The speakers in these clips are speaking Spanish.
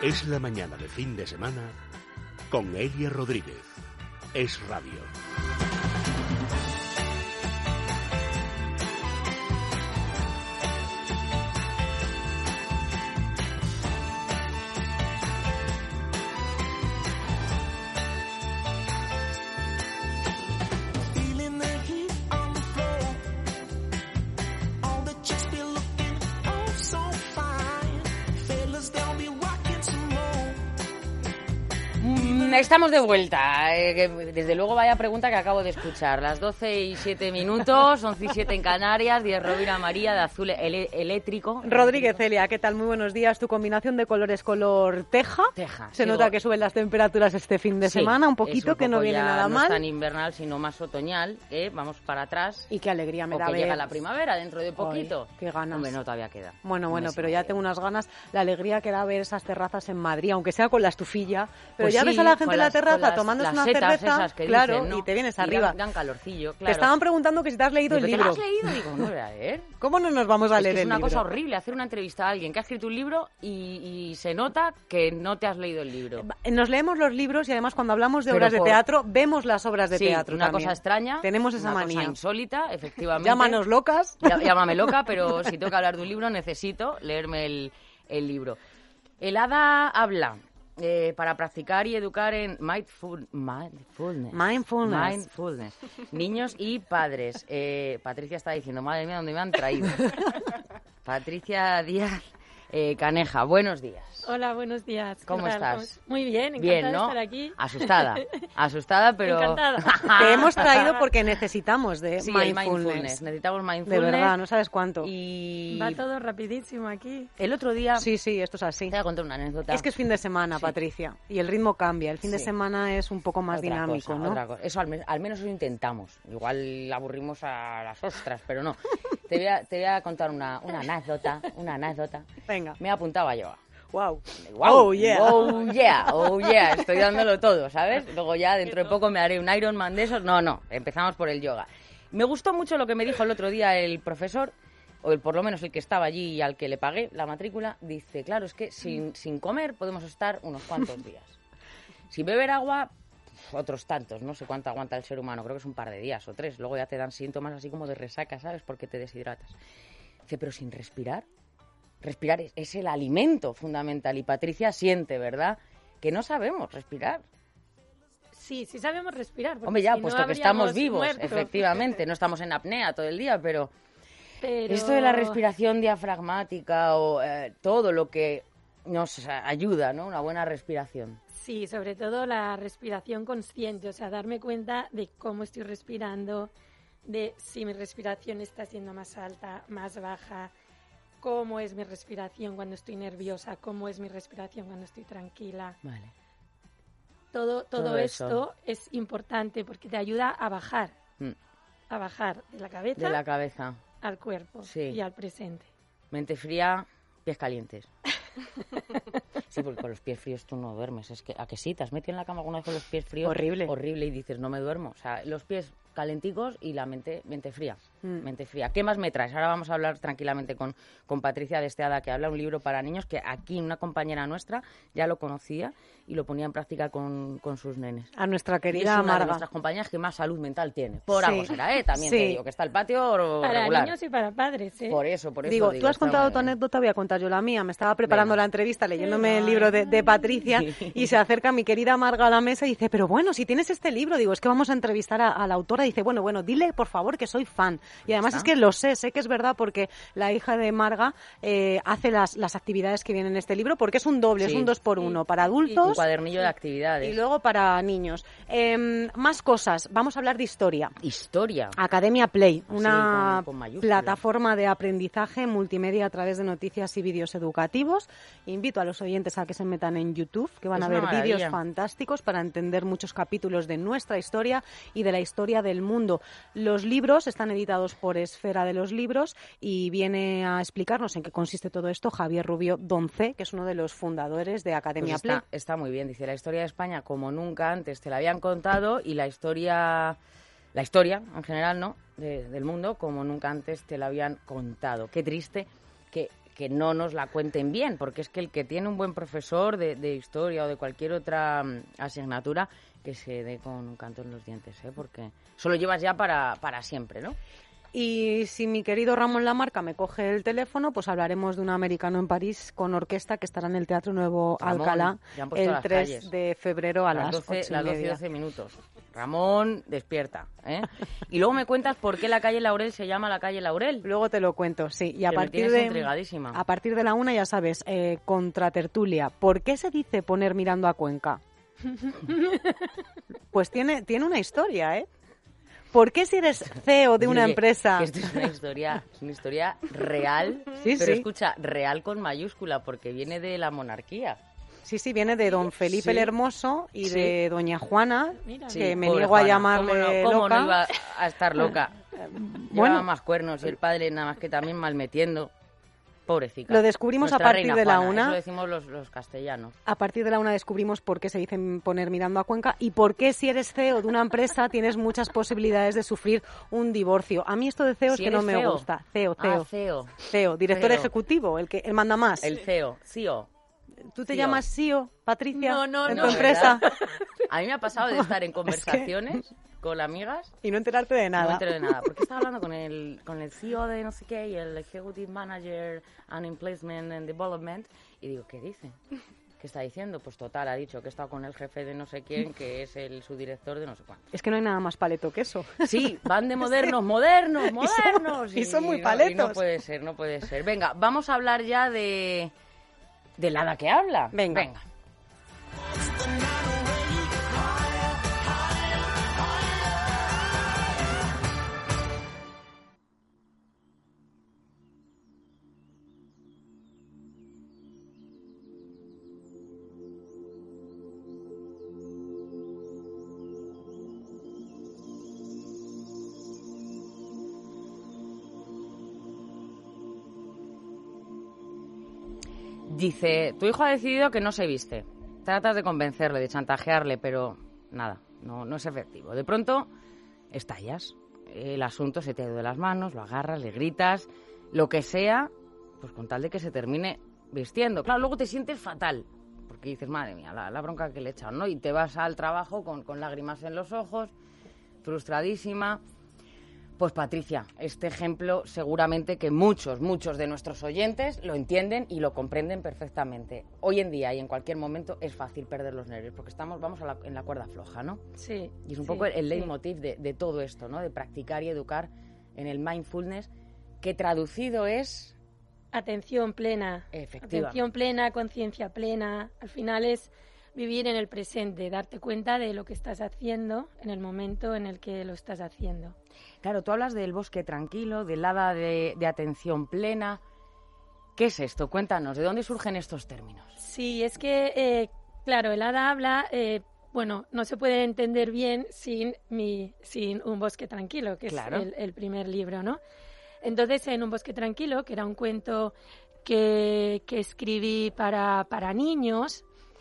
Es la mañana de fin de semana con Elia Rodríguez. Es Radio. Estamos de vuelta. Desde luego vaya pregunta que acabo de escuchar. Las 12:07, 11:07 en Canarias, 10 Rovira María de azul eléctrico. Rodríguez Celia, ¿qué tal? Muy buenos días. Tu combinación de colores color teja. Se nota que suben las temperaturas este fin de semana, un poquito, que no viene nada mal. No es tan invernal, sino más otoñal. Vamos para atrás. Y qué alegría me da ver. Llega la primavera dentro de poquito. Ay, qué ganas. Hombre, no, todavía queda. Bueno, pero ya tengo unas ganas. La alegría que da ver esas terrazas en Madrid, aunque sea con la estufilla. Pero pues ya ves a la gente en la terraza tomándose una cerveza, claro, dicen, ¿no? Y te vienes arriba. Dan calorcillo, claro. Te estaban preguntando que si te has leído el libro. ¿Te lo has leído? Digo, no voy a leer. ¿Cómo no nos vamos a leer el libro? Es una cosa horrible hacer una entrevista a alguien que ha escrito un libro y se nota que no te has leído el libro. Nos leemos los libros y además cuando hablamos de obras de teatro, vemos las obras de teatro una también. Cosa extraña. Tenemos esa una manía. Cosa insólita, efectivamente. Llámanos locas. Llámame loca, pero si tengo que hablar de un libro necesito leerme el libro. El hada habla. Para practicar y educar en mindfulness. Niños y padres. Patricia está diciendo, madre mía, ¿dónde me han traído? Patricia Díaz Caneja, buenos días. Hola, buenos días. ¿Cómo estás? Muy bien, encantada de estar aquí. Asustada, pero... Encantada. Te hemos traído porque necesitamos de mindfulness. Necesitamos mindfulness. De verdad, no sabes cuánto. Y... Va todo rapidísimo aquí. El otro día... Sí, esto es así. Te voy a contar una anécdota. Es que es fin de semana, Patricia, y el ritmo cambia. El fin de semana es un poco más dinámico, ¿no? Otra cosa. Eso al menos lo intentamos. Igual aburrimos a las ostras, pero no. Te voy a contar una anécdota. Venga. Me apuntaba yo. Wow. Oh yeah. Estoy dándolo todo, ¿sabes? Luego ya dentro de poco me haré un Ironman de esos. No. Empezamos por el yoga. Me gustó mucho lo que me dijo el otro día el profesor, o por lo menos el que estaba allí y al que le pagué la matrícula. Dice, claro, es que sin comer podemos estar unos cuantos días. Sin beber agua, otros tantos. No sé cuánto aguanta el ser humano. Creo que es un par de días o 3. Luego ya te dan síntomas así como de resaca, ¿sabes? Porque te deshidratas. Dice, pero sin respirar. Respirar es el alimento fundamental. Y Patricia siente, ¿verdad?, que no sabemos respirar. Sí sabemos respirar. Hombre, ya, si puesto que estamos vivos, efectivamente. No estamos en apnea todo el día, pero... Esto de la respiración diafragmática o todo lo que nos ayuda, ¿no? Una buena respiración. Sí, sobre todo la respiración consciente. O sea, darme cuenta de cómo estoy respirando, de si mi respiración está siendo más alta, más baja... cómo es mi respiración cuando estoy nerviosa, cómo es mi respiración cuando estoy tranquila. Vale. Todo esto es importante porque te ayuda a bajar de la cabeza al cuerpo y al presente. Mente fría, pies calientes. Sí, porque con los pies fríos tú no duermes. Es que, ¿a que sí? ¿Te has metido en la cama alguna vez con los pies fríos? Horrible, y dices, no me duermo. O sea, los pies calenticos y la mente fría. Mente fría. ¿Qué más me traes? Ahora vamos a hablar tranquilamente con Patricia de este hada que habla, un libro para niños que aquí una compañera nuestra ya lo conocía y lo ponía en práctica con sus nenes. A nuestra querida Marga. Es una de nuestras Marga. compañías que más salud mental tiene. Por algo será, también te digo, que está el patio para regular. niños y para padres, Por eso digo, tú has contado tu anécdota, voy a contar yo la mía. Me estaba preparando la entrevista, leyéndome el libro de Patricia y se acerca mi querida Marga a la mesa y dice, pero bueno, si tienes este libro, digo, es que vamos a entrevistar a la autora. Dice, bueno, dile por favor que soy fan. Y además es que lo sé que es verdad porque la hija de Marga hace las actividades que vienen en este libro porque es un doble, es un 2x1 para adultos. Un cuadernillo de actividades. Y luego para niños. Más cosas, vamos a hablar de historia. Historia. Academia Play, una plataforma de aprendizaje multimedia a través de noticias y vídeos educativos. Invito a los oyentes a que se metan en YouTube, que van a ver vídeos fantásticos para entender muchos capítulos de nuestra historia y de la historia del mundo. Los libros están editados por Esfera de los Libros y viene a explicarnos en qué consiste todo esto Javier Rubio Donce, que es uno de los fundadores de Academia Play. Está muy bien, dice, la historia de España como nunca antes te la habían contado y la historia en general, ¿no?, del mundo como nunca antes te la habían contado. Qué triste que que no nos la cuenten bien, porque es que el que tiene un buen profesor de historia o de cualquier otra asignatura, que se dé con un canto en los dientes, porque eso lo llevas ya para siempre, ¿no? Y si mi querido Ramón Lamarca me coge el teléfono, pues hablaremos de un americano en París con orquesta que estará en el Teatro Nuevo Alcalá el 3 de febrero a las 12 y 12 minutos. Ramón, despierta. Y luego me cuentas por qué la calle Laurel se llama la calle Laurel. Luego te lo cuento, sí. Y a partir de la 1, ya sabes, contratertulia. ¿Por qué se dice poner mirando a Cuenca? Pues tiene una historia, ¿eh? ¿Por qué si eres CEO de una empresa? Esto es una historia real, pero escucha, real con mayúscula, porque viene de la monarquía. Sí, viene de don Felipe el Hermoso y de doña Juana, que me niego a llamarle loca. ¿Cómo no iba a estar loca? Llevaba más cuernos y el padre nada más que también malmetiendo. Pobrecita. Lo descubrimos a partir de la 1. Eso lo decimos los castellanos. A partir de la 1 descubrimos por qué se dice poner mirando a Cuenca y por qué si eres CEO de una empresa tienes muchas posibilidades de sufrir un divorcio. A mí esto de CEO es que no me gusta. CEO. CEO, director ejecutivo, el manda más. El CEO. ¿Tú te llamas CEO, Patricia? No, ¿En tu empresa? A mí me ha pasado de estar en conversaciones con amigas y no enterarte de nada. No me entero de nada, porque estaba hablando con el CEO de no sé qué y el Executive Manager and Employment and Development y digo, ¿qué dice? ¿Qué está diciendo? Pues total, ha dicho que he estado con el jefe de no sé quién, que es su director de no sé cuánto. Es que no hay nada más paleto que eso. Sí, van de modernos. Y son muy paletos. No puede ser. Venga, vamos a hablar ya del hada que habla. Venga. Dice, tu hijo ha decidido que no se viste. Tratas de convencerle, de chantajearle, pero nada, no es efectivo. De pronto, estallas. El asunto se te ha ido de las manos, lo agarras, le gritas, lo que sea, pues con tal de que se termine vistiendo. Claro, luego te sientes fatal, porque dices, madre mía, la bronca que le he echado, ¿no? Y te vas al trabajo con lágrimas en los ojos, frustradísima. Pues Patricia, este ejemplo seguramente que muchos de nuestros oyentes lo entienden y lo comprenden perfectamente. Hoy en día y en cualquier momento es fácil perder los nervios porque vamos en la cuerda floja, ¿no? Sí. Y es un poco el leitmotiv de todo esto, ¿no? De practicar y educar en el mindfulness, que traducido es... Atención plena. Efectivamente. Atención plena, conciencia plena. Al final es vivir en el presente, darte cuenta de lo que estás haciendo en el momento en el que lo estás haciendo. Claro, tú hablas del bosque tranquilo, del hada de atención plena. ¿Qué es esto? Cuéntanos, ¿de dónde surgen estos términos? Sí, es que, claro, el hada habla, no se puede entender bien sin Un bosque tranquilo, que claro. Es el primer libro, ¿no? Entonces, en Un bosque tranquilo, que era un cuento que escribí para niños,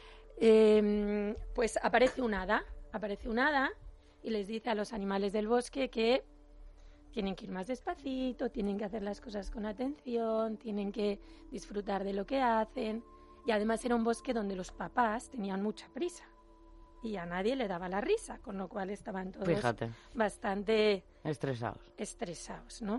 pues aparece un hada y les dice a los animales del bosque que tienen que ir más despacito, tienen que hacer las cosas con atención, tienen que disfrutar de lo que hacen. Y además era un bosque donde los papás tenían mucha prisa y a nadie le daba la risa, con lo cual estaban todos bastante estresados, ¿no?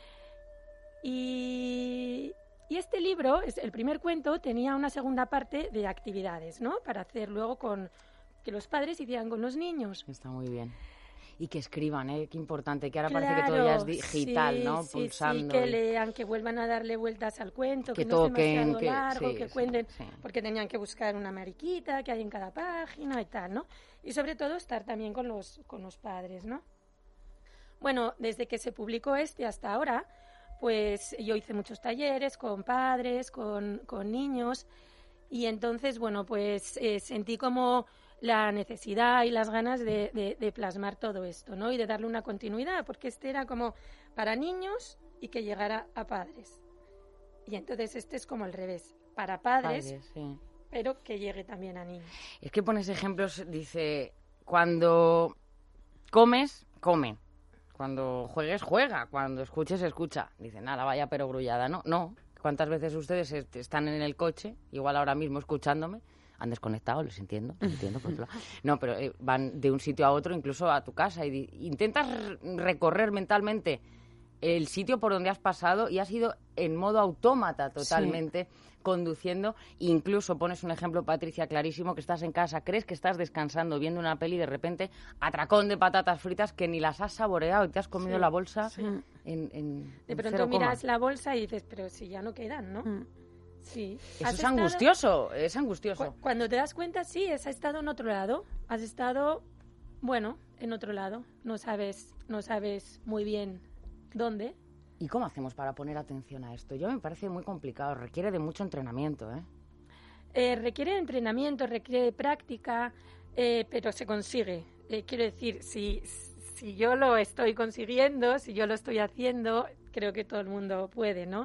Y este libro, el primer cuento, tenía una segunda parte de actividades, ¿no? Para hacer luego que los padres hicieran con los niños. Está muy bien. Y que escriban, qué importante, que ahora parece que todo ya es digital, ¿no? Sí, pulsando. Sí, que lean, que vuelvan a darle vueltas al cuento, que no sea demasiado largo, que cuenten, porque tenían que buscar una mariquita que hay en cada página y tal, ¿no? Y sobre todo estar también con los padres, ¿no? Bueno, desde que se publicó hasta ahora, pues yo hice muchos talleres con padres, con niños, y entonces, bueno, pues sentí como la necesidad y las ganas de plasmar todo esto, ¿no? Y de darle una continuidad, porque este era como para niños y que llegara a padres. Y entonces este es como al revés, para padres sí. Pero que llegue también a niños. Es que pones ejemplos, dice, cuando comes, come. Cuando juegues, juega. Cuando escuches, escucha. Dice, nada, vaya pero grullada. No, ¿Cuántas veces ustedes están en el coche, igual ahora mismo escuchándome, han desconectado, les entiendo, por otro lado. No, pero van de un sitio a otro, incluso a tu casa, y intentas recorrer mentalmente el sitio por donde has pasado y has ido en modo autómata totalmente, conduciendo. Incluso pones un ejemplo, Patricia, clarísimo, que estás en casa, crees que estás descansando viendo una peli y de repente atracón de patatas fritas que ni las has saboreado y te has comido la bolsa de pronto miras la bolsa y dices, pero si ya no quedan, ¿no? Sí. Eso es angustioso, es angustioso. Cuando te das cuenta, sí, has estado en otro lado, has estado, bueno, en otro lado, no sabes muy bien dónde. ¿Y cómo hacemos para poner atención a esto? Yo me parece muy complicado, requiere de mucho entrenamiento, requiere de entrenamiento, requiere de práctica, pero se consigue. Quiero decir, si yo lo estoy consiguiendo, si yo lo estoy haciendo, creo que todo el mundo puede, ¿no?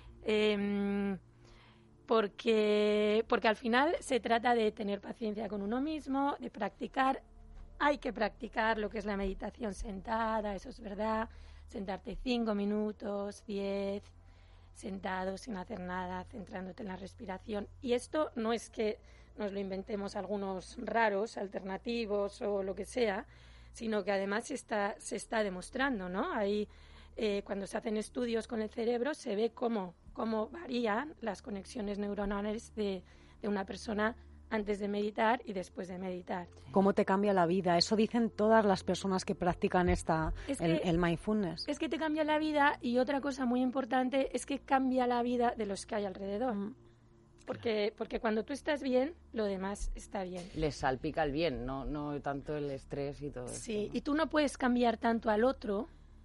Porque al final se trata de tener paciencia con uno mismo, de practicar. Hay que practicar lo que es la meditación sentada, eso es verdad. Sentarte 5 minutos, 10, sentado sin hacer nada, centrándote en la respiración. Y esto no es que nos lo inventemos algunos raros, alternativos o lo que sea, sino que además se está demostrando, ¿no? Ahí, cuando se hacen estudios con el cerebro, se ve cómo varían las conexiones neuronales de una persona antes de meditar y después de meditar. ¿Cómo te cambia la vida? Eso dicen todas las personas que practican el mindfulness. Es que te cambia la vida, y otra cosa muy importante es que cambia la vida de los que hay alrededor. Porque cuando tú estás bien, lo demás está bien. Les salpica el bien, no tanto el estrés y todo eso. Sí, ¿no? Y tú no puedes cambiar tanto al otro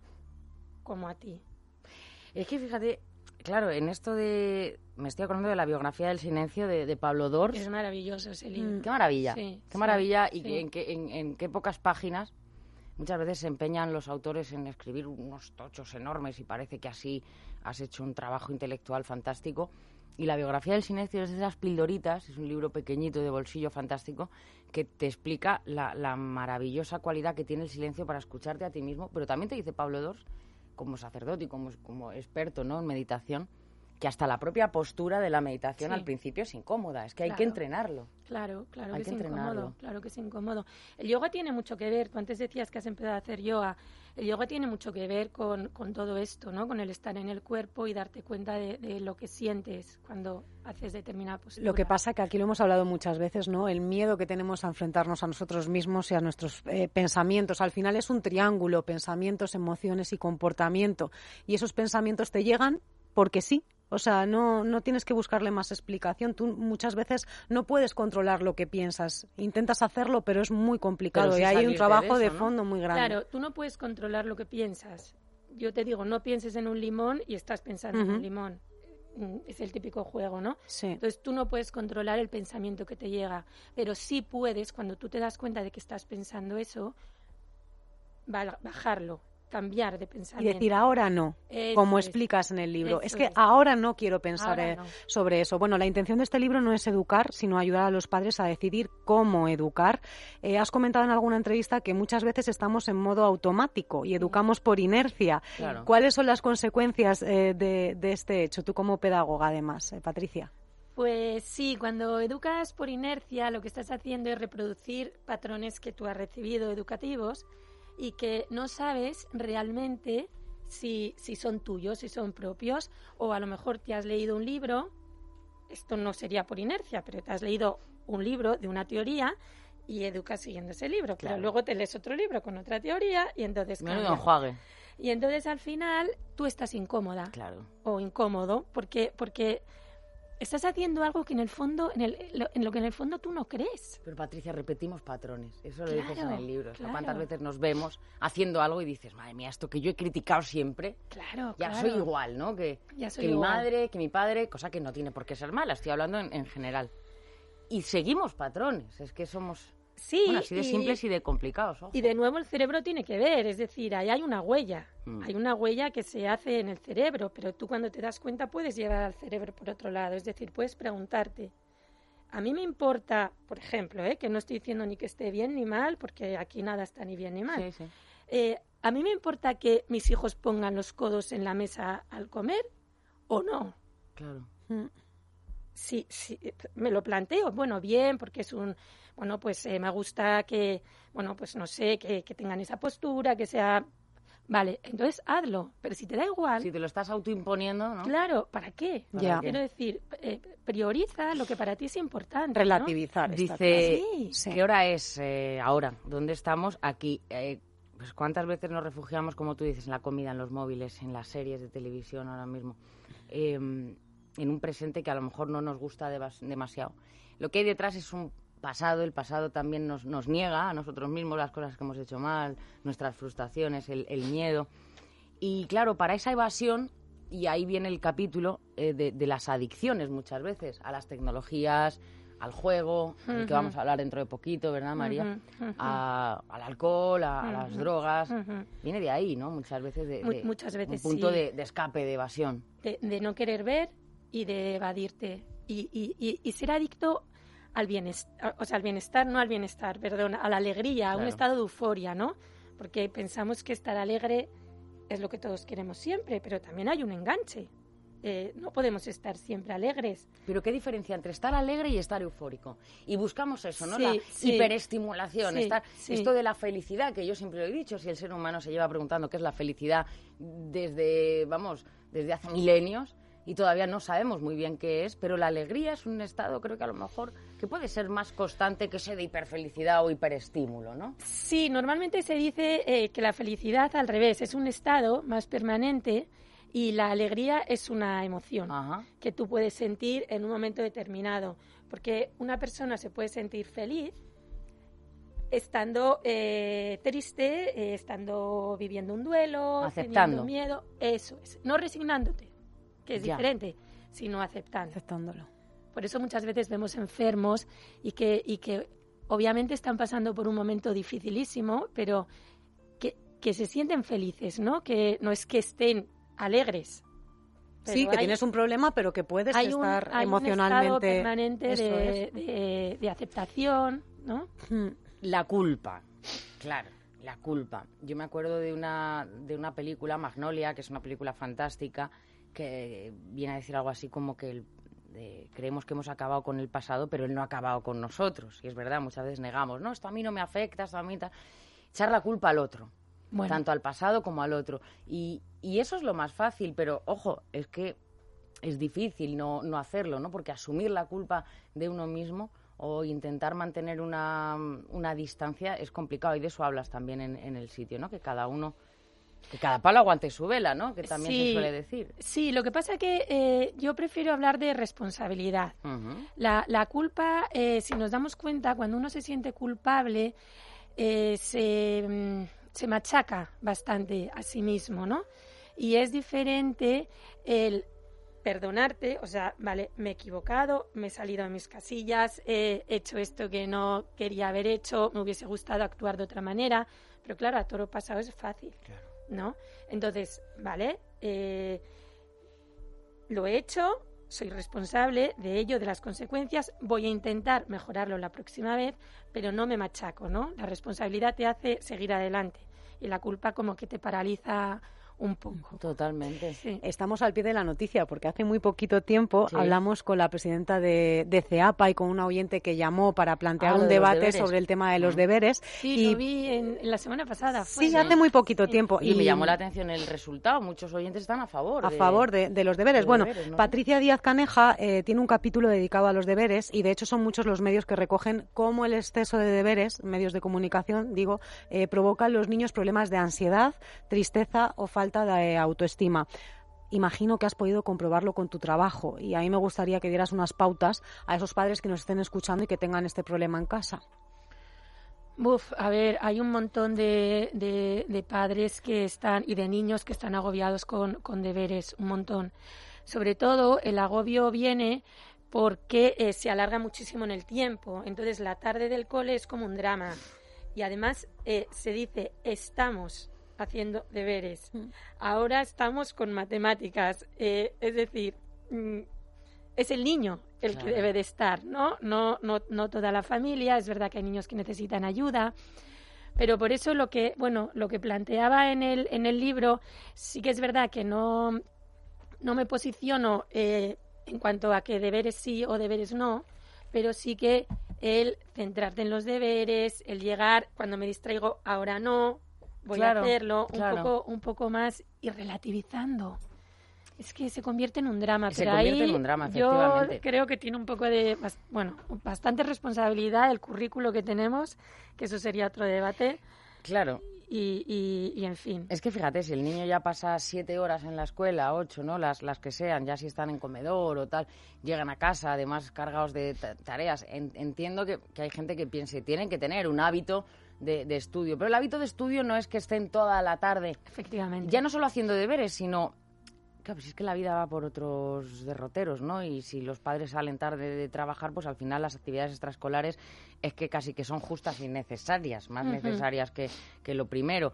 como a ti. Es que fíjate, claro, en esto me estoy acordando de la biografía del silencio de Pablo Dors. Es maravilloso ese libro. Qué maravilla, qué maravilla. Y sí. en qué pocas páginas muchas veces se empeñan los autores en escribir unos tochos enormes y parece que así has hecho un trabajo intelectual fantástico. Y la biografía del silencio es de esas pildoritas, es un libro pequeñito de bolsillo fantástico que te explica la maravillosa cualidad que tiene el silencio para escucharte a ti mismo. Pero también te dice Pablo Dors, como sacerdote y como experto, ¿no?, en meditación, que hasta la propia postura de la meditación al principio es incómoda, es que hay que entrenarlo. Claro que es incómodo, claro que es incómodo. El yoga tiene mucho que ver, tú antes decías que has empezado a hacer yoga, el yoga tiene mucho que ver con todo esto, ¿no?, con el estar en el cuerpo y darte cuenta de lo que sientes cuando haces determinada postura. Lo que pasa que aquí lo hemos hablado muchas veces, ¿no?, el miedo que tenemos a enfrentarnos a nosotros mismos y a nuestros pensamientos. Al final es un triángulo, pensamientos, emociones y comportamiento. Y esos pensamientos te llegan porque sí. O sea, no tienes que buscarle más explicación. Tú muchas veces no puedes controlar lo que piensas. Intentas hacerlo, pero es muy complicado. Y hay un trabajo de fondo muy grande. Claro, tú no puedes controlar lo que piensas. Yo te digo, no pienses en un limón y estás pensando en un limón. Es el típico juego, ¿no? Sí. Entonces tú no puedes controlar el pensamiento que te llega. Pero sí puedes, cuando tú te das cuenta de que estás pensando bajarlo. Cambiar de pensamiento. Y decir, ahora no, como explicas en el libro. Es que ahora no quiero pensar sobre eso. Bueno, la intención de este libro no es educar, sino ayudar a los padres a decidir cómo educar. Has comentado en alguna entrevista que muchas veces estamos en modo automático y educamos por inercia. Claro. ¿Cuáles son las consecuencias de este hecho? Tú como pedagoga, además, Patricia. Pues sí, cuando educas por inercia, lo que estás haciendo es reproducir patrones que tú has recibido educativos y que no sabes realmente si son tuyos, si son propios, o a lo mejor te has leído un libro, esto no sería por inercia, pero te has leído un libro de una teoría y educas siguiendo ese libro, claro. Pero luego te lees otro libro con otra teoría y entonces menudo enjuague. Y entonces al final tú estás incómoda o incómodo porque estás haciendo algo que en el fondo, en lo que en el fondo tú no crees. Pero Patricia, repetimos patrones. Eso lo dices en el libro. Claro. ¿Cuántas veces nos vemos haciendo algo y dices, madre mía, esto que yo he criticado siempre, ya soy igual, ¿no? Que mi madre, que mi padre, cosa que no tiene por qué ser mala. Estoy hablando en general. Y seguimos patrones. Es que somos así de simples y de complicados. Ojo. Y de nuevo el cerebro tiene que ver. Es decir, ahí hay una huella. Hay una huella que se hace en el cerebro, pero tú cuando te das cuenta puedes llevar al cerebro por otro lado. Es decir, puedes preguntarte, a mí me importa, por ejemplo, que no estoy diciendo ni que esté bien ni mal, porque aquí nada está ni bien ni mal. Sí. ¿A mí me importa que mis hijos pongan los codos en la mesa al comer o no? Claro. Sí, me lo planteo, bueno, bien, porque es pues me gusta que, pues no sé, que tengan esa postura, que sea... Vale, entonces hazlo, pero si te da igual... Si te lo estás autoimponiendo, ¿no? Claro, ¿para qué? Ya. Quiero decir, prioriza lo que para ti es importante, relativizar. ¿no? Dice, ¿qué hora es ahora? ¿Dónde estamos? Aquí. Pues ¿cuántas veces nos refugiamos, como tú dices, en la comida, en los móviles, en las series de televisión ahora mismo? En un presente que a lo mejor no nos gusta demasiado. Lo que hay detrás es un pasado. El pasado también nos niega a nosotros mismos las cosas que hemos hecho mal, nuestras frustraciones, el miedo. Y claro, para esa evasión, y ahí viene el capítulo de las adicciones muchas veces, a las tecnologías, al juego, del que vamos a hablar dentro de poquito, ¿verdad, María? Al alcohol, a las drogas. Viene de ahí, ¿no? Muchas veces muchas veces un punto sí. de escape, de evasión. De no querer ver y de evadirte. Y ser adicto al bienestar, o sea, al bienestar, no al bienestar, perdón, a la alegría, a un estado de euforia, ¿no? Porque pensamos que estar alegre es lo que todos queremos siempre, pero también hay un enganche. No podemos estar siempre alegres. Pero ¿qué diferencia entre estar alegre y estar eufórico? Y buscamos eso, ¿no? Sí, la sí. hiperestimulación, esto de la felicidad, que yo siempre lo he dicho, si el ser humano se lleva preguntando qué es la felicidad desde hace milenios, y todavía no sabemos muy bien qué es, pero la alegría es un estado, creo que a lo mejor, que puede ser más constante que ese de hiperfelicidad o hiperestímulo, ¿no? Sí, normalmente se dice que la felicidad, al revés, es un estado más permanente y la alegría es una emoción que tú puedes sentir en un momento determinado. Porque una persona se puede sentir feliz estando triste, estando viviendo un duelo, aceptando teniendo miedo, eso es, no resignándote, que es diferente, sino aceptándolo. Por eso muchas veces vemos enfermos y que obviamente están pasando por un momento dificilísimo, pero que se sienten felices, ¿no? Que no es que estén alegres. Sí, que tienes un problema, pero que puedes estar emocionalmente... Hay un estado permanente de aceptación, ¿no? La culpa, claro. La culpa. Yo me acuerdo de una película, Magnolia, que es una película fantástica, que viene a decir algo así como que creemos que hemos acabado con el pasado, pero él no ha acabado con nosotros. Y es verdad, muchas veces negamos, no, esto a mí no me afecta, esto a mí... Echar la culpa al otro, tanto al pasado como al otro. Y eso es lo más fácil, pero, ojo, es que es difícil no hacerlo, ¿no? Porque asumir la culpa de uno mismo o intentar mantener una distancia es complicado, y de eso hablas también en el sitio, ¿no? Que cada palo aguante su vela, ¿no? Que también se suele decir. Sí, lo que pasa es que yo prefiero hablar de responsabilidad. La culpa, si nos damos cuenta, cuando uno se siente culpable, se machaca bastante a sí mismo, ¿no? Y es diferente el perdonarte, o sea, vale, me he equivocado, me he salido de mis casillas, he hecho esto que no quería haber hecho, me hubiese gustado actuar de otra manera, pero claro, a toro pasado es fácil, ¿no? Entonces, vale, lo he hecho, soy responsable de ello, de las consecuencias, voy a intentar mejorarlo la próxima vez, pero no me machaco, ¿no? La responsabilidad te hace seguir adelante y la culpa como que te paraliza un poco. Totalmente. Sí. Estamos al pie de la noticia porque hace muy poquito tiempo hablamos con la presidenta de CEAPA y con una oyente que llamó para plantear un debate sobre el tema de los deberes. Sí, y lo vi en la semana pasada. Sí, hace muy poquito tiempo. Y me llamó la atención el resultado. Muchos oyentes están a favor. De los deberes. Bueno, ¿no? Patricia Díaz Caneja tiene un capítulo dedicado a los deberes y de hecho son muchos los medios que recogen cómo el exceso de deberes, medios de comunicación, provoca en los niños problemas de ansiedad, tristeza o falta de autoestima. Imagino que has podido comprobarlo con tu trabajo y a mí me gustaría que dieras unas pautas a esos padres que nos estén escuchando y que tengan este problema en casa. A ver, hay un montón de padres que están y de niños que están agobiados con deberes, un montón. Sobre todo el agobio viene porque se alarga muchísimo en el tiempo. Entonces la tarde del cole es como un drama y además se dice estamos haciendo deberes. Ahora estamos con matemáticas. Es decir, es el niño el que debe de estar, ¿no? No toda la familia. Es verdad que hay niños que necesitan ayuda. Pero por eso lo que planteaba en el libro, sí que es verdad que no me posiciono en cuanto a que deberes sí o deberes no, pero sí que el centrarte en los deberes, el llegar, cuando me distraigo, ahora no, voy a hacerlo, un poco más, y relativizando. Es que se convierte en un drama, pero ahí yo creo que tiene un poco de, bastante responsabilidad el currículo que tenemos, que eso sería otro debate. Claro. Y en fin. Es que fíjate, si el niño ya pasa 7 horas en la escuela, 8, ¿no? Las que sean, ya si están en comedor o tal, llegan a casa, además cargados de tareas. Entiendo que hay gente que piense, tienen que tener un hábito de estudio, pero el hábito de estudio no es que estén toda la tarde. Efectivamente. Ya no solo haciendo deberes, sino... Claro, pues es que la vida va por otros derroteros, ¿no? Y si los padres salen tarde de trabajar, pues al final las actividades extraescolares es que casi que son justas y necesarias, más necesarias que lo primero.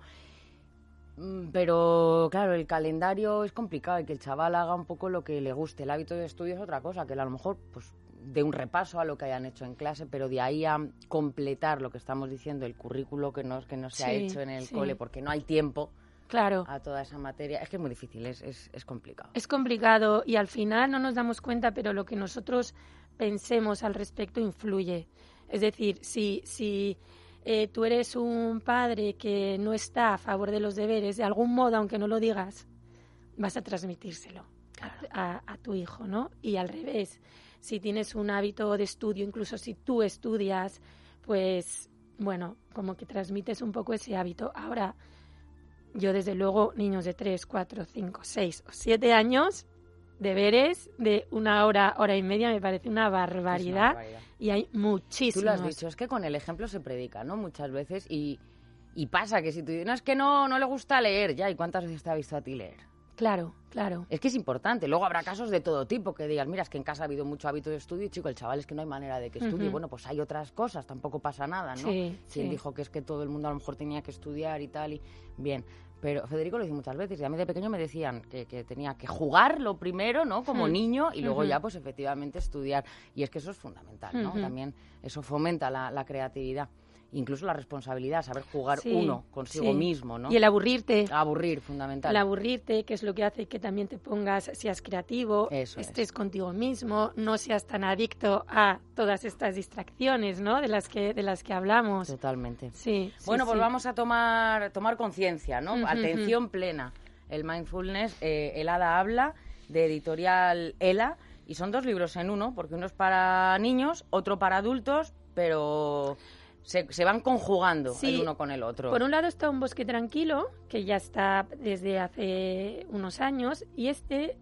Pero, claro, el calendario es complicado y que el chaval haga un poco lo que le guste. El hábito de estudio es otra cosa, que a lo mejor pues de un repaso a lo que hayan hecho en clase, pero de ahí a completar lo que estamos diciendo, el currículo que no se ha hecho en el cole, porque no hay tiempo. Claro. A toda esa materia. Es que es muy difícil, es complicado. Es complicado y al final no nos damos cuenta, pero lo que nosotros pensemos al respecto influye. Es decir, si tú eres un padre que no está a favor de los deberes, de algún modo, aunque no lo digas, vas a transmitírselo a tu hijo, ¿no? Y al revés, si tienes un hábito de estudio, incluso si tú estudias, pues, bueno, como que transmites un poco ese hábito. Ahora... Yo, desde luego, niños de 3, 4, 5, 6 o 7 años, deberes de 1 hora, hora y media, me parece una barbaridad. Y hay muchísimos. Tú lo has dicho, es que con el ejemplo se predica, ¿no? Muchas veces. Y pasa que si tú dices, no, es que no le gusta leer, ya, ¿y cuántas veces te ha visto a ti leer? Claro, claro. Es que es importante. Luego habrá casos de todo tipo que digas, mira, es que en casa ha habido mucho hábito de estudio y, chico, el chaval es que no hay manera de que estudie. Bueno, pues hay otras cosas, tampoco pasa nada, ¿no? Sí. Dijo que es que todo el mundo a lo mejor tenía que estudiar y tal, y bien. Pero Federico lo dice muchas veces y a mí de pequeño me decían que tenía que jugar lo primero, ¿no? Como niño y luego ya, pues efectivamente, estudiar. Y es que eso es fundamental, ¿no? También eso fomenta la creatividad. Incluso la responsabilidad, saber jugar uno consigo mismo, ¿no? Y el aburrirte. Aburrir, fundamental. El aburrirte, que es lo que hace que también te pongas, seas creativo, estés contigo mismo, no seas tan adicto a todas estas distracciones, ¿no? De las que hablamos. Totalmente. Sí. Bueno, pues vamos a tomar conciencia, ¿no? Atención plena. El mindfulness, el Hada habla, de editorial ELA, y son 2 libros en uno, porque uno es para niños, otro para adultos, pero... Se van conjugando el uno con el otro. Por un lado está Un bosque tranquilo, que ya está desde hace unos años, y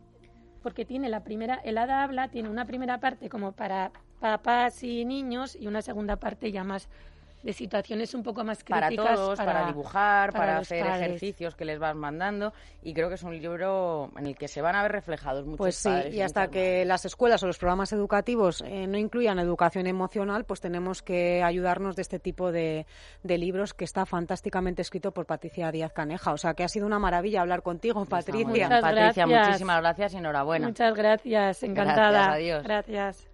porque tiene el Hada habla, tiene una primera parte como para papás y niños y una segunda parte ya más de situaciones un poco más críticas. Para todos, para dibujar, para hacer padres. ejercicios que les vas mandando, y creo que es un libro en el que se van a ver reflejados muchos pues sí, padres. Y hasta que las escuelas o los programas educativos no incluyan educación emocional, pues tenemos que ayudarnos de este tipo de libros, que está fantásticamente escrito por Patricia Díaz Caneja. O sea, que ha sido una maravilla hablar contigo, Patricia. Patricia, muchísimas gracias y enhorabuena. Muchas gracias, encantada. Gracias, adiós. Gracias.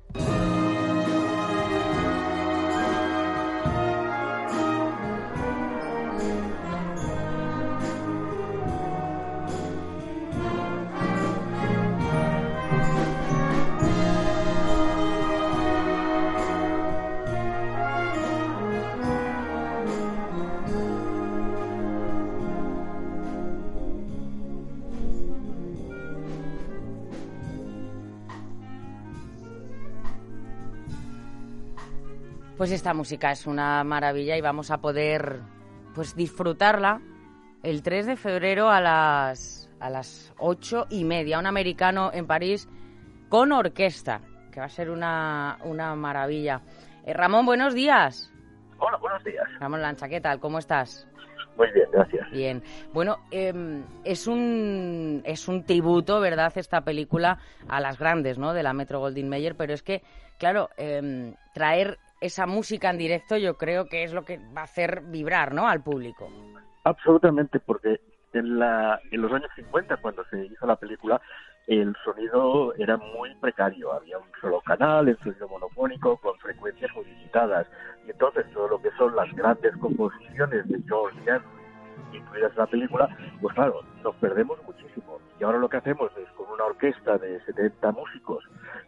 Pues esta música es una maravilla y vamos a poder pues disfrutarla el 3 de febrero a las 8:30. Un americano en París con orquesta, que va a ser una maravilla. Ramón, buenos días. Hola, buenos días. Ramón Lancha, ¿qué tal? ¿Cómo estás? Muy bien, gracias. Bien. Bueno, es un tributo, ¿verdad?, esta película a las grandes, ¿no?, de la Metro-Goldwyn-Mayer, pero es que, claro, traer esa música en directo yo creo que es lo que va a hacer vibrar, ¿no?, al público. Absolutamente, porque en los años 50, cuando se hizo la película, el sonido era muy precario. Había un solo canal, el sonido monofónico, con frecuencias muy limitadas. Y entonces todo lo que son las grandes composiciones de George Gershwin, incluidas en la película, pues claro, nos perdemos muchísimo. Y ahora lo que hacemos es, con una orquesta de 70 músicos,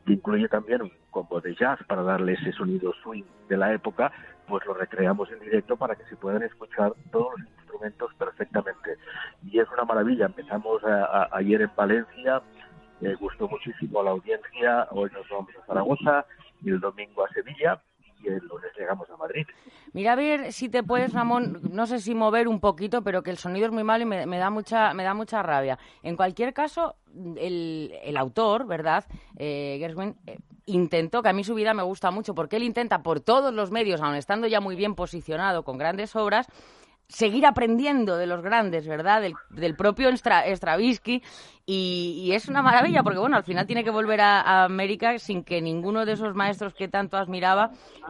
que incluye también un combo de jazz para darle ese sonido swing de la época, pues lo recreamos en directo para que se puedan escuchar todos los instrumentos perfectamente. Y es una maravilla. Empezamos ayer en Valencia, gustó muchísimo a la audiencia, hoy nos vamos a Zaragoza y el domingo a Sevilla y el lunes llegamos a Madrid. Mira a ver si te puedes, Ramón, no sé si mover un poquito, pero que el sonido es muy malo y me da mucha rabia. En cualquier caso, el autor, ¿verdad? Gershwin intentó, que a mí su vida me gusta mucho, porque él intenta por todos los medios, aun estando ya muy bien posicionado con grandes obras, seguir aprendiendo de los grandes, ¿verdad? Del propio Stravinsky, y es una maravilla porque, bueno, al final tiene que volver a América sin que ninguno de esos maestros que tanto admiraba...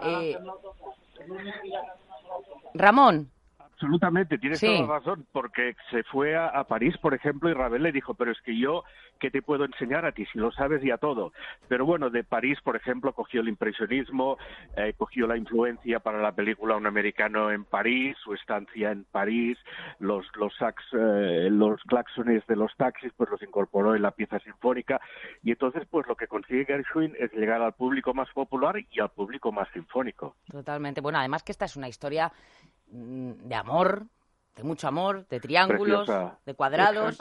Ramón. Absolutamente, tienes Sí. toda la razón, porque se fue a París, por ejemplo, y Ravel le dijo, pero es que yo, ¿qué te puedo enseñar a ti si lo sabes ya todo? Pero bueno, de París, por ejemplo, cogió el impresionismo, cogió la influencia para la película Un americano en París, su estancia en París, los claxones de los taxis, pues los incorporó en la pieza sinfónica, y entonces, pues lo que consigue Gershwin es llegar al público más popular y al público más sinfónico. Totalmente. Bueno, además que esta es una historia de amor, de mucho amor, de triángulos, Preciosa. de cuadrados.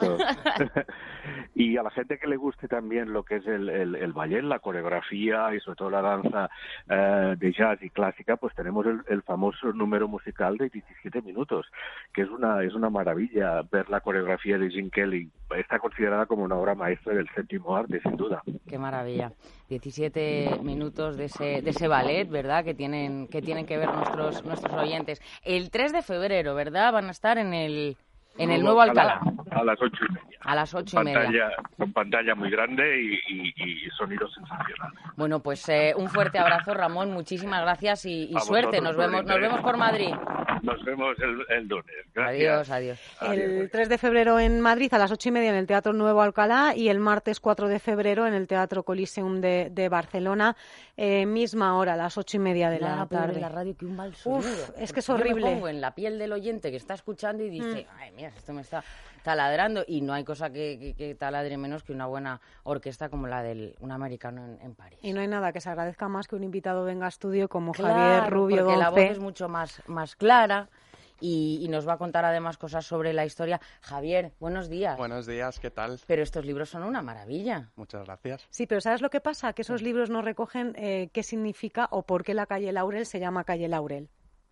Y a la gente que le guste también lo que es el ballet, la coreografía y sobre todo la danza de jazz y clásica, pues tenemos el famoso número musical de 17 minutos, que es una maravilla ver la coreografía de Gene Kelly. Está considerada como una obra maestra del séptimo arte, sin duda. Qué maravilla. 17 minutos de ese ballet, ¿verdad? Que tienen que ver nuestros oyentes. El 3 de febrero, ¿verdad? Van a estar en el nuevo Alcalá. A las 8:30. A las 8:30. Con pantalla muy grande y sonido sensacional. Bueno, pues un fuerte abrazo, Ramón. Muchísimas gracias y suerte. Nos vemos por Madrid. Nos vemos el lunes. Gracias. Adiós. El 3 de febrero en Madrid a las 8:30 en el Teatro Nuevo Alcalá y el martes 4 de febrero en el Teatro Coliseum de Barcelona, misma hora, a las 8:30 de la tarde. De la radio que un mal sonido. Es que es horrible. Yo me pongo en la piel del oyente que está escuchando y dice, ay, mira, esto me está taladrando, y no hay cosa que taladre menos que una buena orquesta como la del Un americano en París. Y no hay nada que se agradezca más que un invitado venga a estudio como Claro, Javier Rubio porque la voz Donce. es mucho más clara y nos va a contar además cosas sobre la historia. Javier, buenos días. Buenos días, ¿qué tal? Pero estos libros son una maravilla. Muchas gracias. Sí, pero ¿sabes lo que pasa? Que esos libros no recogen qué significa o por qué la calle Laurel se llama calle Laurel.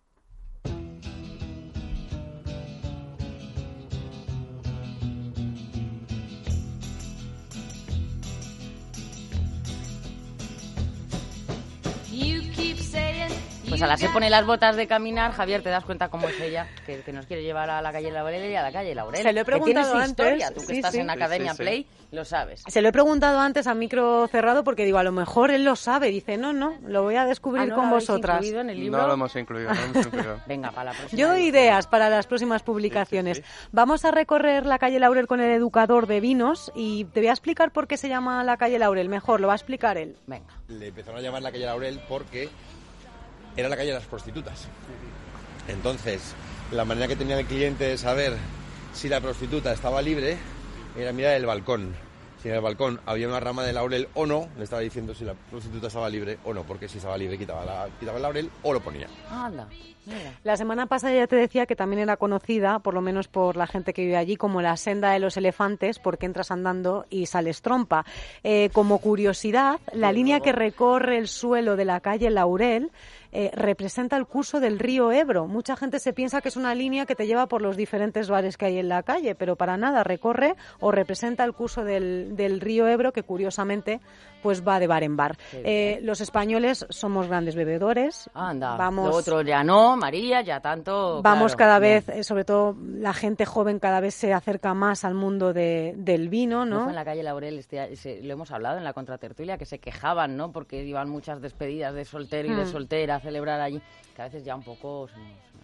Pues a la se pone las botas de caminar, Javier, te das cuenta cómo es ella, que nos quiere llevar a la calle Laurel y a la calle Laurel. Se lo he preguntado que tiene su antes. historia, tú que Sí, estás sí. en Academia Sí. Play, lo sabes. Se lo he preguntado antes a micro cerrado porque digo, a lo mejor él lo sabe. Dice, no, lo voy a descubrir ¿No con lo habéis vosotras. incluido en el libro? No lo hemos incluido. Venga, para la próxima. Yo doy edición. ideas para las próximas publicaciones. Vamos a recorrer la calle Laurel con el educador de vinos y te voy a explicar por qué se llama la calle Laurel. Mejor, lo va a explicar él. Venga. Le empezaron a llamar la calle Laurel porque era la calle de las prostitutas. Entonces, la manera que tenía el cliente de saber si la prostituta estaba libre era mirar el balcón. Si en el balcón había una rama de laurel o no, le estaba diciendo si la prostituta estaba libre o no, porque si estaba libre quitaba el laurel o lo ponía. Anda, mira. La semana pasada ya te decía que también era conocida, por lo menos por la gente que vive allí, como la senda de los elefantes, porque entras andando y sales trompa. Como curiosidad, la línea que recorre el suelo de la calle Laurel representa el curso del río Ebro. Mucha gente se piensa que es una línea que te lleva por los diferentes bares que hay en la calle, pero para nada, recorre o representa el curso del río Ebro, que curiosamente pues va de bar en bar. Los españoles somos grandes bebedores. Anda, Vamos, lo otro ya no, María, ya tanto. Vamos claro, cada bien. vez, sobre todo la gente joven cada vez se acerca más al mundo del vino, ¿No ¿no? fue en la calle Laurel, lo hemos hablado en la contratertulia, que se quejaban, ¿no? Porque iban muchas despedidas de soltero y de soltera a celebrar allí, que a veces ya un poco se nos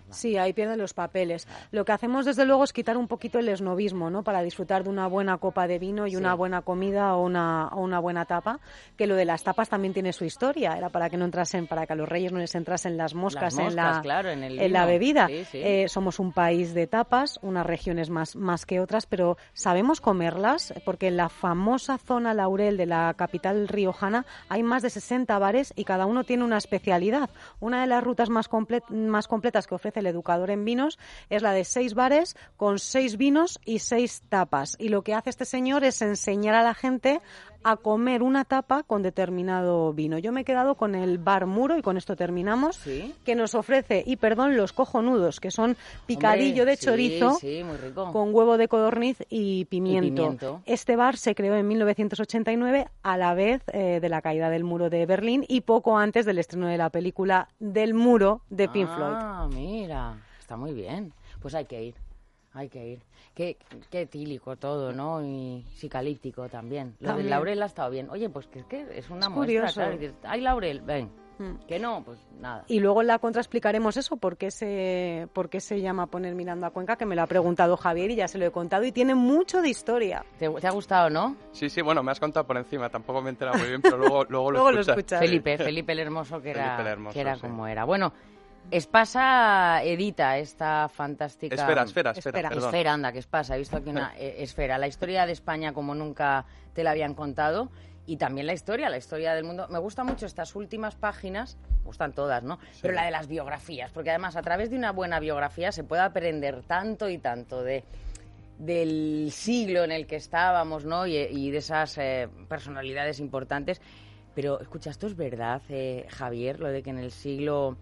Sí, ahí pierden los papeles. Lo que hacemos desde luego es quitar un poquito el esnovismo, ¿no? Para disfrutar de una buena copa de vino y una buena comida o una buena tapa, que lo de las tapas también tiene su historia. Era para que a los reyes no les entrasen las moscas en la bebida. Sí. Somos un país de tapas, unas regiones más que otras, pero ¿sabemos comerlas? Porque en la famosa zona Laurel de la capital riojana hay más de 60 bares y cada uno tiene una especialidad. Una de las rutas más completas que ofrece el educador en vinos es la de 6 bares con 6 vinos y 6 tapas. Y lo que hace este señor es enseñar a la gente a comer una tapa con determinado vino. Yo me he quedado con el Bar Muro, y con esto terminamos, que nos ofrece, los cojonudos, que son picadillo de chorizo muy rico, con huevo de codorniz y pimiento. Este bar se creó en 1989 a la vez de la caída del muro de Berlín y poco antes del estreno de la película Del Muro de Pink Floyd. Ah, mira, está muy bien. Pues hay que ir. Qué etílico todo, ¿no? Y psicalíptico también. Lo del laurel ha estado bien. Oye, pues que es una muestra, claro. Hay laurel, ven. Que no, pues nada. Y luego en la contra explicaremos eso, por qué se llama poner mirando a Cuenca, que me lo ha preguntado Javier y ya se lo he contado y tiene mucho de historia. ¿Te ha gustado, no? Sí, bueno, me has contado por encima, tampoco me he enterado muy bien, pero luego lo escuchas. Felipe el Hermoso, que era como era. Bueno, Espasa edita esta fantástica... Esfera, Esfera, anda, que Espasa. He visto aquí una Esfera. La historia de España como nunca te la habían contado. Y también la historia del mundo. Me gustan mucho estas últimas páginas, me gustan todas, ¿no? Sí. Pero la de las biografías, porque además a través de una buena biografía se puede aprender tanto y tanto del siglo en el que estábamos, ¿no? Y de esas personalidades importantes. Pero, escucha, ¿esto es verdad, Javier? Lo de que en el siglo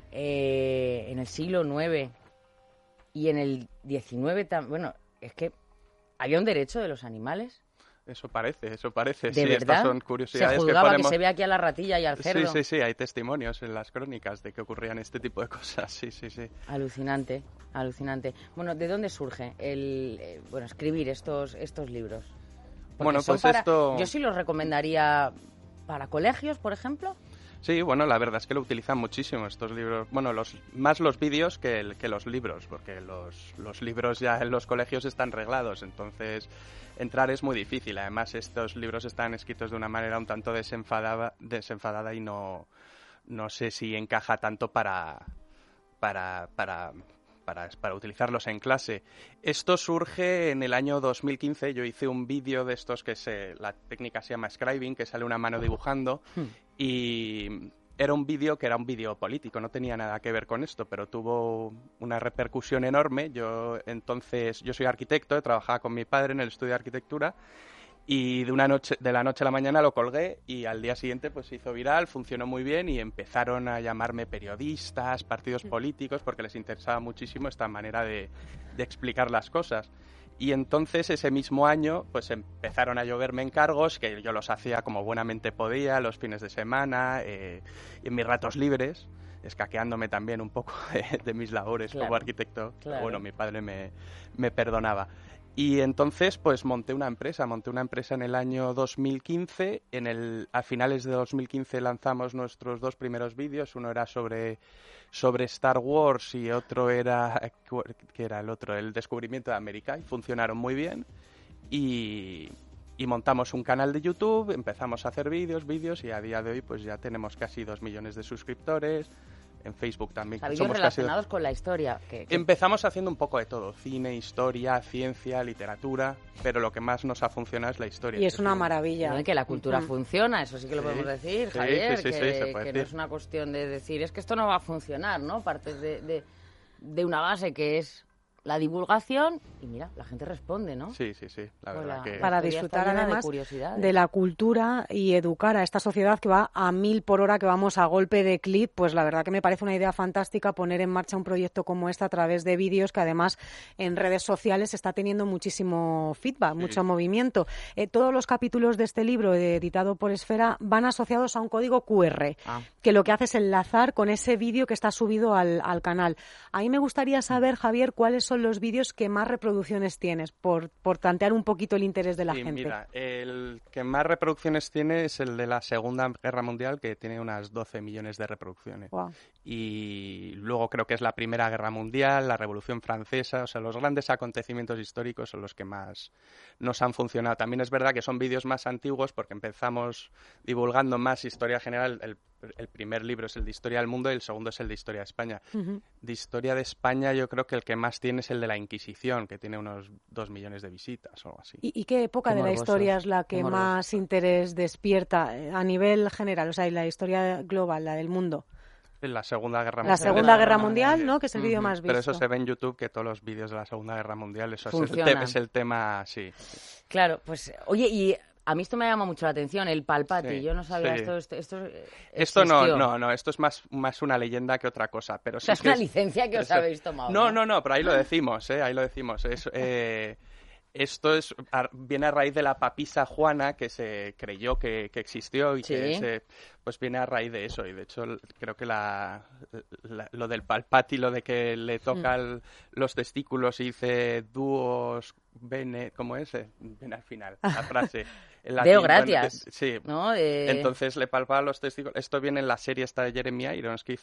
IX y en el XIX, bueno, es que había un derecho de los animales. Eso parece. ¿De sí, verdad? Estas son curiosidades. Se juzgaba que se ve aquí a la ratilla y al cerdo. Sí, hay testimonios en las crónicas de que ocurrían este tipo de cosas, sí. Alucinante. Bueno, ¿de dónde surge escribir estos libros? Porque yo sí los recomendaría para colegios, por ejemplo. Sí, bueno, la verdad es que lo utilizan muchísimo estos libros. Bueno, más los vídeos que los libros, porque los libros ya en los colegios están reglados, entonces entrar es muy difícil. Además, estos libros están escritos de una manera un tanto desenfadada y no sé si encaja tanto para utilizarlos en clase. Esto surge en el año 2015. Yo hice un vídeo de estos la técnica se llama scribing, que sale una mano dibujando, y era un vídeo político, no tenía nada que ver con esto, pero tuvo una repercusión enorme. Yo soy arquitecto, trabajaba con mi padre en el estudio de arquitectura, y de la noche a la mañana lo colgué y al día siguiente pues se hizo viral, funcionó muy bien y empezaron a llamarme periodistas, partidos políticos, porque les interesaba muchísimo esta manera de explicar las cosas. Y entonces ese mismo año pues empezaron a lloverme encargos que yo los hacía como buenamente podía, los fines de semana, en mis ratos libres, escaqueándome también un poco de mis labores como arquitecto. Claro. Pero bueno, mi padre me perdonaba. Y entonces pues monté una empresa en el año 2015. A finales de 2015 lanzamos nuestros 2 primeros vídeos. Uno era sobre Star Wars y otro era el descubrimiento de América, y funcionaron muy bien. Y montamos un canal de YouTube, empezamos a hacer vídeos y a día de hoy pues ya tenemos casi 2 millones de suscriptores. En Facebook también. Somos relacionados con la historia. Empezamos haciendo un poco de todo: cine, historia, ciencia, literatura, pero lo que más nos ha funcionado es la historia. Y es una maravilla. Que la cultura funciona, eso sí que lo podemos decir, Javier, sí, se puede decir. No es una cuestión de decir, es que esto no va a funcionar, ¿no? Partes de una base que es la divulgación, y mira, la gente responde, ¿no? Sí, la verdad que... Para disfrutar además de la cultura y educar a esta sociedad que va a 1000 por hora, que vamos a golpe de clip, pues la verdad que me parece una idea fantástica poner en marcha un proyecto como este a través de vídeos, que además en redes sociales está teniendo muchísimo feedback, mucho movimiento. Todos los capítulos de este libro editado por Esfera van asociados a un código QR, que lo que hace es enlazar con ese vídeo que está subido al canal. A mí me gustaría saber, Javier, cuáles son son los vídeos que más reproducciones tienes? Por tantear un poquito el interés de la gente. Mira, el que más reproducciones tiene es el de la Segunda Guerra Mundial, que tiene unas 12 millones de reproducciones. Wow. Y luego creo que es la Primera Guerra Mundial, la Revolución Francesa, o sea, los grandes acontecimientos históricos son los que más nos han funcionado. También es verdad que son vídeos más antiguos porque empezamos divulgando más historia general. El primer libro es el de Historia del Mundo y el segundo es el de Historia de España. Uh-huh. De Historia de España yo creo que el que más tiene es el de la Inquisición, que tiene unos 2 millones de visitas o algo así. ¿Y qué época de la historia es la que más interés despierta a nivel general? O sea, la historia global, la del mundo. La Segunda Guerra Mundial. La Segunda Guerra Mundial, ¿no? Que es el vídeo más visto. Pero eso se ve en YouTube, que todos los vídeos de la Segunda Guerra Mundial, eso es el tema, sí. Claro, pues, oye, y a mí esto me llama mucho la atención, el Palpati. Sí, yo no sabía sí. esto no, esto es más una leyenda que otra cosa. Pero o sea, sí es una licencia que os habéis tomado. No, pero ahí lo decimos, ahí lo decimos. Esto viene a raíz de la papisa Juana, que se creyó que existió y que pues viene a raíz de eso. Y de hecho creo que lo del Palpati, lo de que le tocan los testículos y dice duos bene, ¿cómo es? Viene al final, la frase. Deo gracias. Sí, ¿no? Entonces le palpaba los testículos. Esto viene en la serie esta de Jeremy Irons que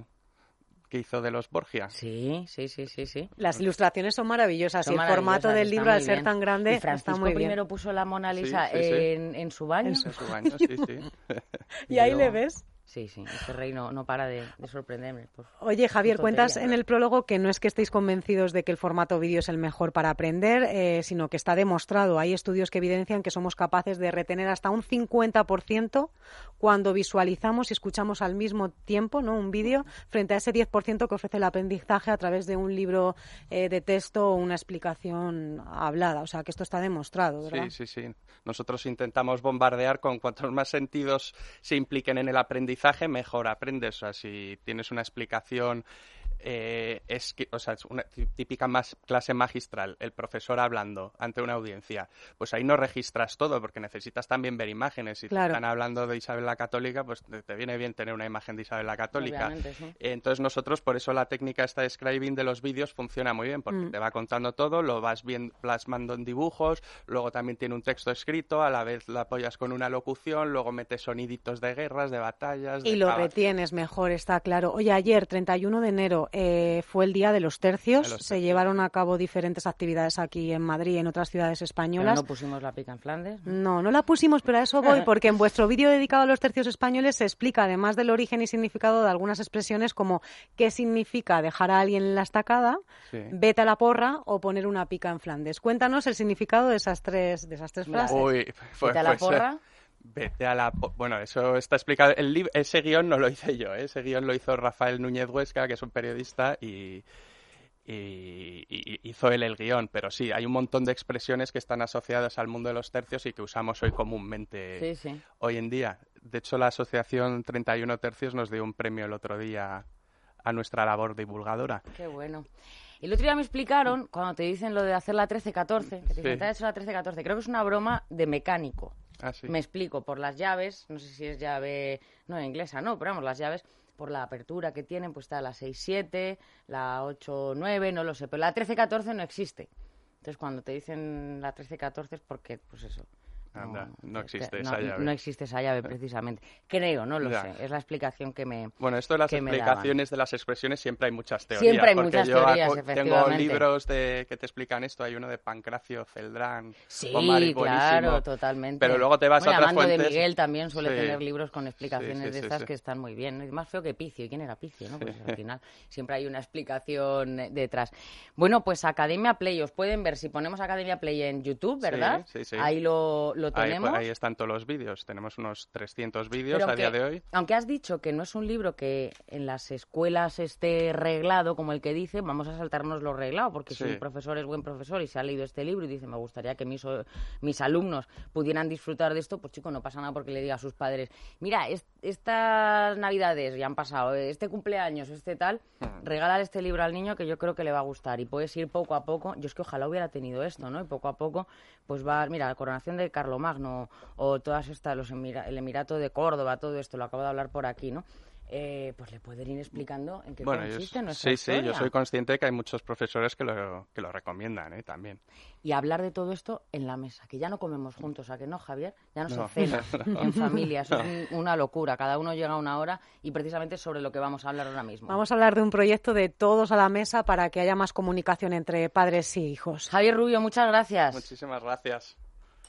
hizo de los Borgia. Sí. Las ilustraciones son maravillosas y el formato del libro, al ser tan grande, está muy bien. Primero puso la Mona Lisa en su baño. En su baño, sí. Y ahí le ves. Sí, este rey no para de sorprenderme. Oye, Javier, cuentas en el prólogo que no es que estéis convencidos de que el formato vídeo es el mejor para aprender, sino que está demostrado. Hay estudios que evidencian que somos capaces de retener hasta un 50% cuando visualizamos y escuchamos al mismo tiempo, ¿no?, un vídeo, frente a ese 10% que ofrece el aprendizaje a través de un libro de texto o una explicación hablada. O sea, que esto está demostrado, ¿verdad? Sí. Nosotros intentamos bombardear con cuantos más sentidos se impliquen en el aprendizaje, mejor aprendes. O sea, si tienes una explicación, es una típica clase magistral, el profesor hablando ante una audiencia, pues ahí no registras todo porque necesitas también ver imágenes. Si claro. Te están hablando de Isabel la Católica, pues te viene bien tener una imagen de Isabel la Católica. Sí. Entonces nosotros, por eso la técnica esta de scribing de los vídeos funciona muy bien, porque te va contando todo, lo vas plasmando en dibujos, luego también tiene un texto escrito, a la vez lo apoyas con una locución, luego metes soniditos de guerras, de batallas. Y lo retienes mejor, está claro. Oye, ayer, 31 de enero, fue el Día de los Tercios. Se llevaron a cabo diferentes actividades aquí en Madrid y en otras ciudades españolas. ¿Pero no pusimos la pica en Flandes? No la pusimos, pero a eso voy, porque en vuestro vídeo dedicado a los tercios españoles se explica, además del origen y significado de algunas expresiones, como qué significa dejar a alguien en la estacada, vete a la porra o poner una pica en Flandes. Cuéntanos el significado de esas tres frases. ¿Vete a la porra? Bueno, eso está explicado. Ese guión no lo hice yo, ese guión lo hizo Rafael Núñez Huesca, que es un periodista, y hizo él el guión. Pero sí, hay un montón de expresiones que están asociadas al mundo de los tercios y que usamos hoy comúnmente hoy en día. De hecho, la asociación 31 Tercios nos dio un premio el otro día a nuestra labor divulgadora. Qué bueno. El otro día me explicaron, cuando te dicen lo de hacer la 13-14, que te dicen, te has hecho la 13-14, creo que es una broma de mecánico. Ah, sí. Me explico, por las llaves, no sé si es llave, no, inglesa, no, pero vamos, las llaves, por la apertura que tienen, pues está la 6-7, la 8-9, no lo sé, pero la 13-14 no existe. Entonces, cuando te dicen la 13-14 es porque, pues eso. No existe esa llave. No existe esa llave, precisamente. Creo, no lo sé. Es la explicación que me Bueno, esto de las explicaciones de las expresiones siempre hay muchas teorías. Siempre hay muchas teorías, efectivamente. Tengo libros que te explican esto. Hay uno de Pancracio Celdrán. Sí, Omar, claro, totalmente. Pero luego te vas a otras fuentes. de Miguel también suele tener libros con explicaciones de estas que están muy bien. Es más feo que Picio. ¿Y quién era Picio? ¿No? Pues al final siempre hay una explicación detrás. Bueno, pues Academia Play. Os pueden ver si ponemos Academia Play en YouTube, ¿verdad? Sí. Ahí lo tenemos. Ahí están todos los vídeos. Tenemos unos 300 vídeos a día de hoy. Aunque has dicho que no es un libro que en las escuelas esté reglado, como el que dice, vamos a saltarnos lo reglado, porque si un profesor es buen profesor y se ha leído este libro y dice, me gustaría que mis alumnos pudieran disfrutar de esto, pues chico, no pasa nada porque le diga a sus padres, mira, estas navidades ya han pasado, este cumpleaños, este tal, regálale este libro al niño que yo creo que le va a gustar y puedes ir poco a poco. Yo es que ojalá hubiera tenido esto, ¿no? Y poco a poco, pues mira, la coronación de Carlomagno o todas estas, el Emirato de Córdoba, todo esto, lo acabo de hablar por aquí, ¿no? pues le pueden ir explicando en qué consiste nuestra historia. Sí, yo soy consciente de que hay muchos profesores que lo recomiendan, también. Y hablar de todo esto en la mesa, que ya no comemos juntos, ¿a que no, Javier? Ya no se cena en familia, eso es una locura. Cada uno llega a una hora y precisamente sobre lo que vamos a hablar ahora mismo. Vamos a hablar de un proyecto de todos a la mesa para que haya más comunicación entre padres y hijos. Javier Rubio, muchas gracias. Muchísimas gracias.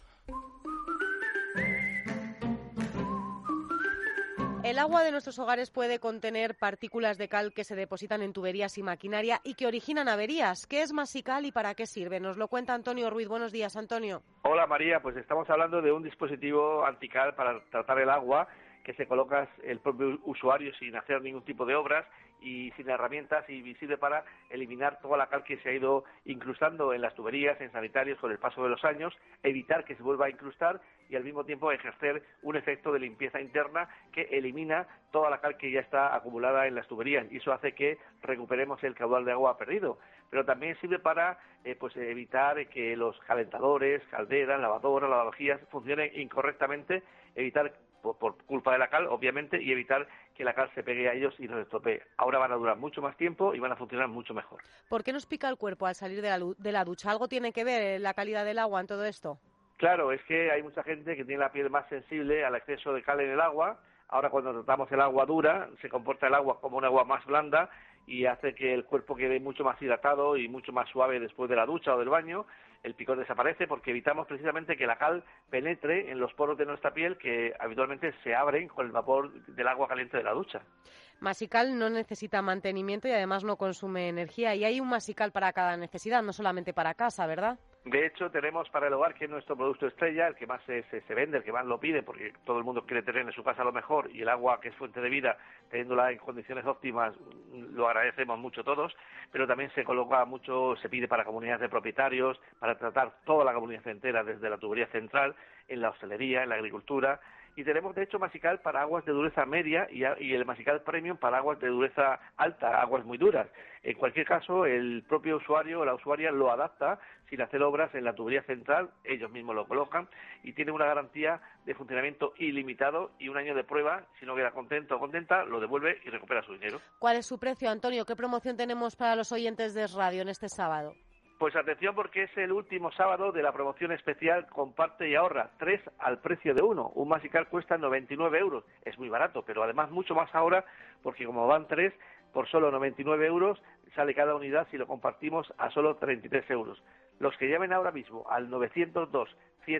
El agua de nuestros hogares puede contener partículas de cal que se depositan en tuberías y maquinaria y que originan averías. ¿Qué es Masical y para qué sirve? Nos lo cuenta Antonio Ruiz. Buenos días, Antonio. Hola, María. Pues estamos hablando de un dispositivo antical para tratar el agua que se coloca el propio usuario sin hacer ningún tipo de obras y sin herramientas, y visible para eliminar toda la cal que se ha ido incrustando en las tuberías, en sanitarios con el paso de los años, evitar que se vuelva a incrustar y al mismo tiempo ejercer un efecto de limpieza interna que elimina toda la cal que ya está acumulada en las tuberías, y eso hace que recuperemos el caudal de agua perdido. Pero también sirve para evitar que los calentadores, calderas, lavadoras, lavavajillas funcionen incorrectamente, evitar por culpa de la cal, obviamente, y evitar que la cal se pegue a ellos y los estropee. Ahora van a durar mucho más tiempo y van a funcionar mucho mejor. ¿Por qué nos pica el cuerpo al salir de la ducha? ¿Algo tiene que ver la calidad del agua en todo esto? Claro, es que hay mucha gente que tiene la piel más sensible al exceso de cal en el agua. Ahora, cuando tratamos el agua dura, se comporta el agua como un agua más blanda y hace que el cuerpo quede mucho más hidratado y mucho más suave después de la ducha o del baño. El picor desaparece porque evitamos precisamente que la cal penetre en los poros de nuestra piel que habitualmente se abren con el vapor del agua caliente de la ducha. Masical no necesita mantenimiento y además no consume energía. Y hay un Masical para cada necesidad, no solamente para casa, ¿verdad? De hecho, tenemos para el hogar, que es nuestro producto estrella, el que más se vende, el que más lo pide, porque todo el mundo quiere tener en su casa lo mejor, y el agua, que es fuente de vida, teniéndola en condiciones óptimas, lo agradecemos mucho todos, pero también se coloca mucho, se pide para comunidades de propietarios, para tratar toda la comunidad entera, desde la tubería central, en la hostelería, en la agricultura. Y tenemos, de hecho, Masical para aguas de dureza media y el Masical Premium para aguas de dureza alta, aguas muy duras. En cualquier caso, el propio usuario o la usuaria lo adapta sin hacer obras en la tubería central, ellos mismos lo colocan y tiene una garantía de funcionamiento ilimitado y un año de prueba. Si no queda contento o contenta, lo devuelve y recupera su dinero. ¿Cuál es su precio, Antonio? ¿Qué promoción tenemos para los oyentes de Radio en este sábado? Pues atención, porque es el último sábado de la promoción especial Comparte y ahorra, 3 al precio de 1. Un Masical cuesta 99 euros, es muy barato, pero además mucho más ahora, porque como van 3, por solo 99 euros sale cada unidad si lo compartimos a solo 33 euros. Los que llamen ahora mismo al 902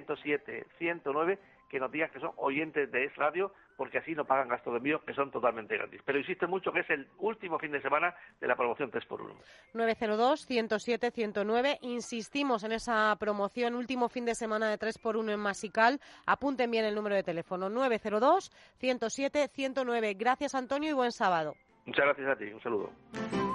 107 109, que nos digan que son oyentes de Es Radio, porque así no pagan gastos de envío, que son totalmente gratis. Pero insisto mucho que es el último fin de semana de la promoción 3x1. 902-107-109. Insistimos en esa promoción, último fin de semana de 3x1 en Masical. Apunten bien el número de teléfono, 902-107-109. Gracias, Antonio, y buen sábado. Muchas gracias a ti. Un saludo.